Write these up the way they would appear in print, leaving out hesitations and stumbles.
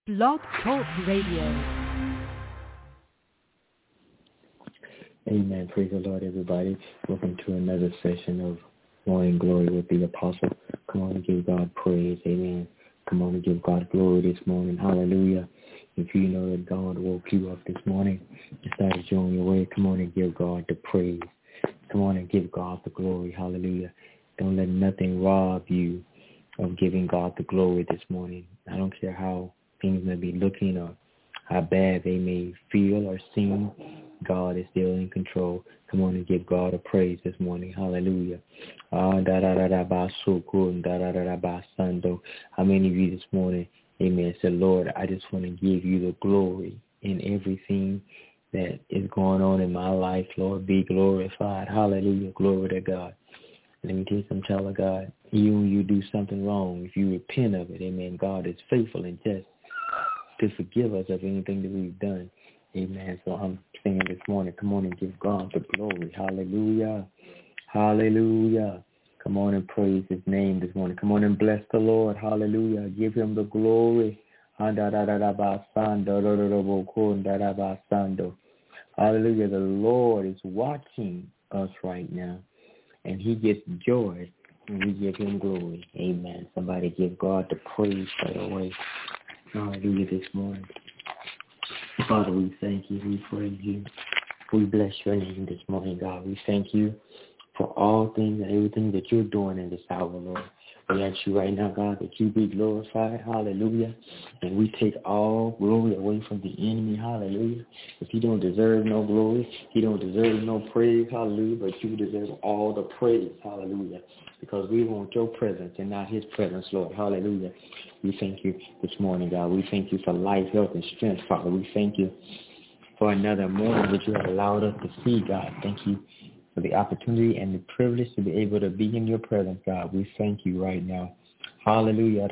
Blog Talk Radio. Amen. Praise the Lord, everybody. Welcome to another session of Morning Glory with the Apostle. Come on and give God praise. Amen. Come on and give God glory this morning. Hallelujah. If you know that God woke you up this morning and started you on your way, come on and give God the praise. Come on and give God the glory. Hallelujah. Don't let nothing rob you of giving God the glory this morning. I don't care how things may be looking or how bad they may feel or seem. God is still in control. Come on and give God a praise this morning. Hallelujah. How many of you this morning, amen, said, Lord, I just want to give you the glory in everything that is going on in my life. Lord, be glorified. Hallelujah. Glory to God. Let me tell you something, child of God. Even when you do something wrong, if you repent of it, amen, God is faithful and just to forgive us of anything that we've done. Amen. So I'm saying this morning, come on and give God the glory. Hallelujah. Hallelujah. Come on and praise his name this morning. Come on and bless the Lord. Hallelujah. Give him the glory. Hallelujah. The Lord is watching us right now, and he gets joy when we give him glory. Amen. Somebody give God the praise right away. Hallelujah this morning. Father, we thank you. We praise you. We bless your name this morning, God. We thank you for all things and everything that you're doing in this hour, Lord. We ask you right now, God, that you be glorified. Hallelujah. And we take all glory away from the enemy. Hallelujah. If he don't deserve no glory, he don't deserve no praise. Hallelujah. But you deserve all the praise. Hallelujah. Because we want your presence and not his presence, Lord. Hallelujah. We thank you this morning, God. We thank you for life, health, and strength, Father. We thank you for another morning that you have allowed us to see, God. Thank you for the opportunity and the privilege to be able to be in your presence, God. We thank you right now. Hallelujah.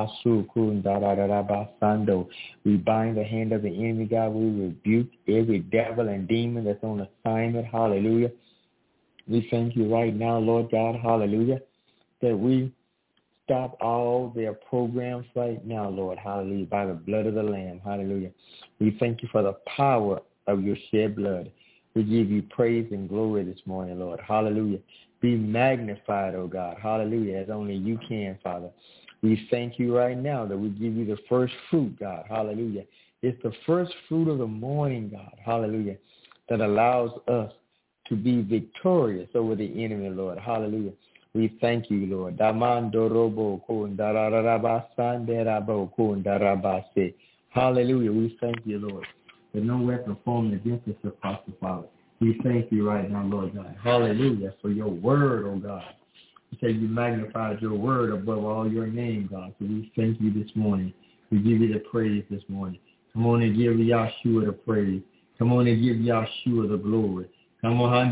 We bind the hand of the enemy, God. We rebuke every devil and demon that's on assignment. Hallelujah. We thank you right now, Lord God. Hallelujah. That we stop all their programs right now, Lord. Hallelujah. By the blood of the Lamb. Hallelujah. We thank you for the power of your shed blood. We give you praise and glory this morning, Lord. Hallelujah. Be magnified, oh God. Hallelujah. As only you can, Father. We thank you right now that we give you the first fruit, God. Hallelujah. It's the first fruit of the morning, God. Hallelujah. That allows us to be victorious over the enemy, Lord. Hallelujah. We thank you, Lord. Hallelujah. We thank you, Lord. That no weapon formed against us shall prosper, Father. We thank you right now, Lord God. Hallelujah for your word, oh God. You say you magnified your word above all your name, God. So we thank you this morning. We give you the praise this morning. Come on and give Yahshua the praise. Come on and give Yahshua the glory. Come on,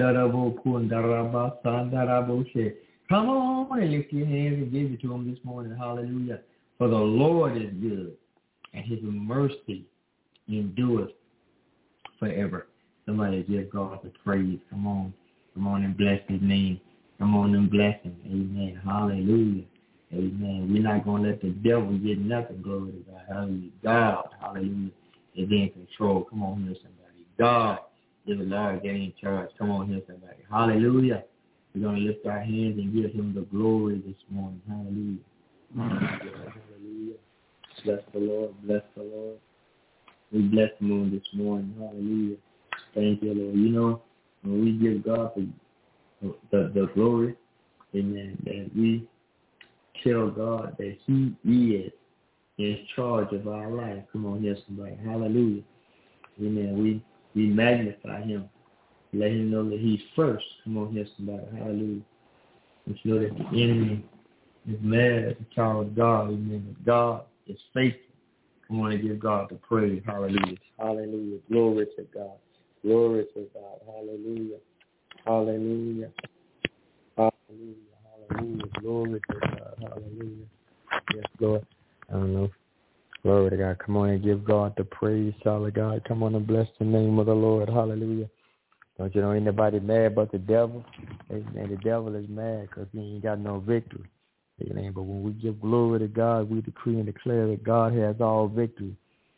come on and lift your hands and give it to him this morning. Hallelujah. For the Lord is good, and his mercy endureth forever. Somebody give God the praise. Come on. Come on and bless his name. Come on and bless him. Amen. Hallelujah. Amen. We're not going to let the devil get nothing. Glory to God. Hallelujah. God, hallelujah, is in control. Come on here, somebody. God is the Lord getting in charge. Come on here, somebody. Hallelujah. We're going to lift our hands and give him the glory this morning. Hallelujah. Hallelujah. Bless the Lord. Bless the Lord. We bless him on this morning. Hallelujah. Thank you, Lord. You know, when we give God the glory, amen, that we tell God that he is in charge of our life. Come on here, somebody. Hallelujah. Amen. We magnify him. Let him know that he's first. Come on here, somebody. Hallelujah. And know that the enemy is mad at the child of God. Amen. That God is faithful. Come on and give God the praise. Hallelujah. Hallelujah. Glory to God. Glory to God. Hallelujah. Hallelujah. Hallelujah. Hallelujah. Glory to God. Hallelujah. Yes, Lord. I don't know. Glory to God. Come on and give God the praise, child of God. Come on and bless the name of the Lord. Hallelujah. Don't you know anybody mad but the devil? Amen. The devil is mad because he ain't got no victory. Amen. But when we give glory to God, we decree and declare that God has all victory.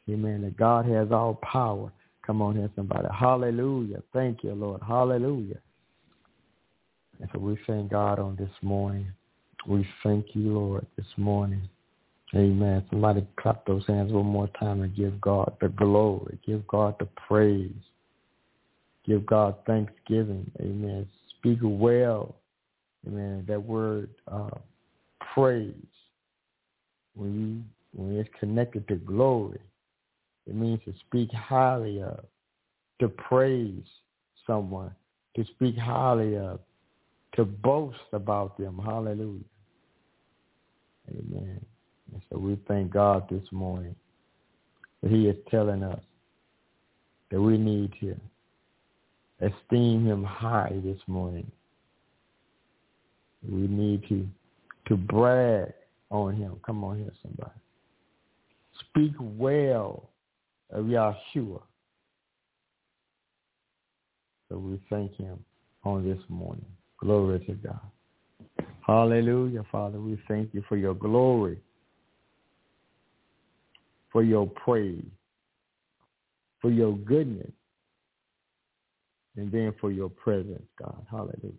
Amen. That God has all power. Come on here, somebody. Hallelujah. Thank you, Lord. Hallelujah. And so we thank God on this morning. We thank you, Lord, this morning. Amen. Somebody clap those hands one more time and give God the glory. Give God the praise. Give God thanksgiving. Amen. Speak well. Amen. That word praise, when it's connected to glory, it means to speak highly of, to praise someone, to speak highly of, to boast about them. Hallelujah. Amen. And so we thank God this morning that he is telling us that we need to esteem him high this morning. We need to brag on him. Come on here, somebody. Speak well of Yahshua. So we thank him on this morning. Glory to God. Hallelujah, Father. We thank you for your glory, for your praise, for your goodness, and then for your presence, God. Hallelujah.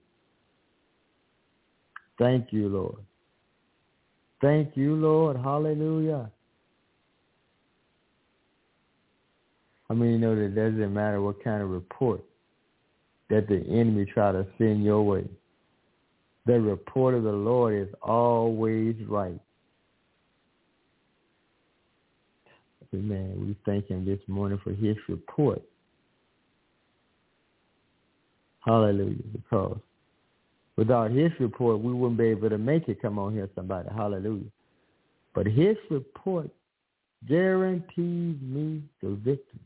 Thank you, Lord. Thank you, Lord. Hallelujah. I mean, you know that it doesn't matter what kind of report that the enemy try to send your way. The report of the Lord is always right. Amen. We thank him this morning for his report. Hallelujah. Because without his report, we wouldn't be able to make it. Come on here, somebody. Hallelujah. But his report guarantees me the victory.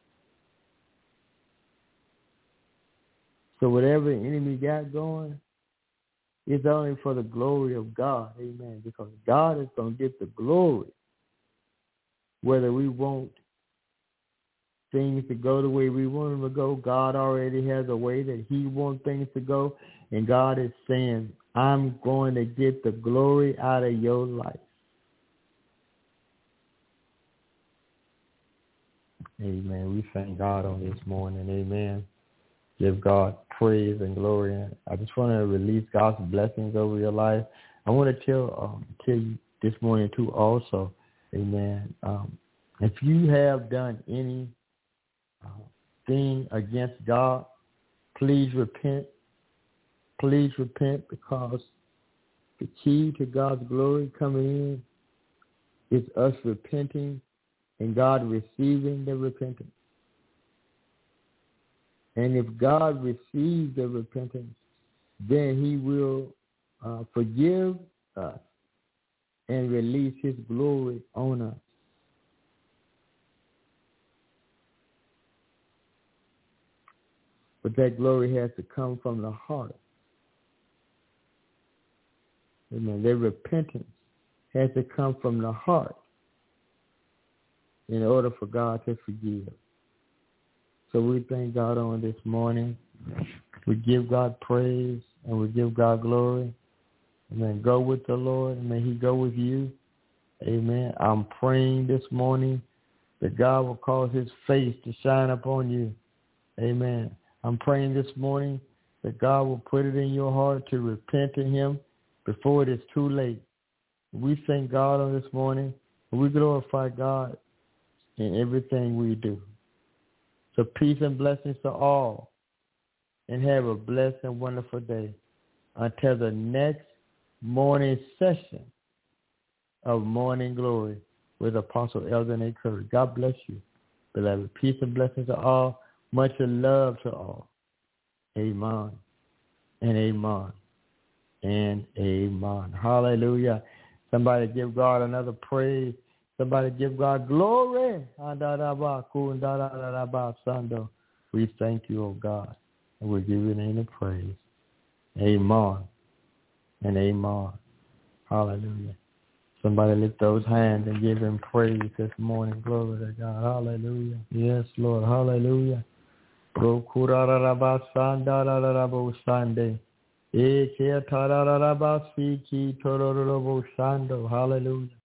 So whatever the enemy got going, it's only for the glory of God. Amen. Because God is going to get the glory. Whether we want things to go the way we want them to go, God already has a way that he wants things to go. And God is saying, I'm going to get the glory out of your life. Amen. We thank God on this morning. Amen. Give God praise and glory. And I just want to release God's blessings over your life. I want to tell you this morning too also, amen, if you have done any thing against God, please repent. Please repent, because the key to God's glory coming in is us repenting and God receiving the repentance. And if God receives the repentance, then he will forgive us and release his glory on us. But that glory has to come from the heart. Amen. Their repentance has to come from the heart in order for God to forgive. So we thank God on this morning. We give God praise and we give God glory. Amen. Go with the Lord and may he go with you. Amen. I'm praying this morning that God will cause his face to shine upon you. Amen. I'm praying this morning that God will put it in your heart to repent to him before it is too late. We thank God on this morning, and we glorify God in everything we do. So peace and blessings to all, and have a blessed and wonderful day until the next morning session of Morning Glory with Apostle Eldon A. Curry. God bless you, beloved. Peace and blessings to all. Much love to all. Amen and amen and amen. Hallelujah. Somebody give God another praise. Somebody give God glory. We thank you, oh God, and we give your name the praise. Amen and amen. Hallelujah. Somebody lift those hands and give him praise this morning. Glory to God. Hallelujah. Yes, Lord. Hallelujah. Hallelujah.